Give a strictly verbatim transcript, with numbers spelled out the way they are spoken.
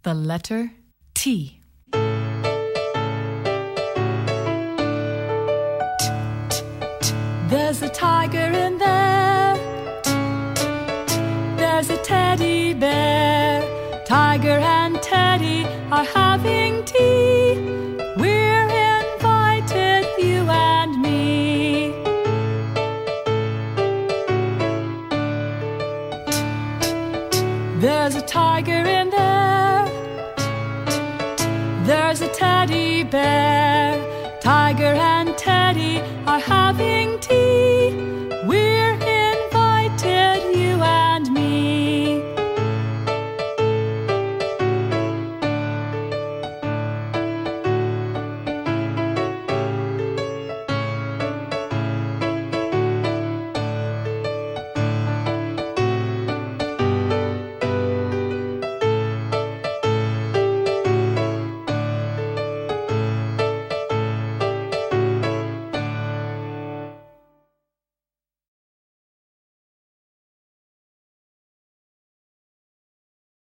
The letter T. There's a tiger in there. There's a teddy bear. Tiger and Teddy are having tea. We're invited, you and me. There's a tiger in there. There's a teddy bear.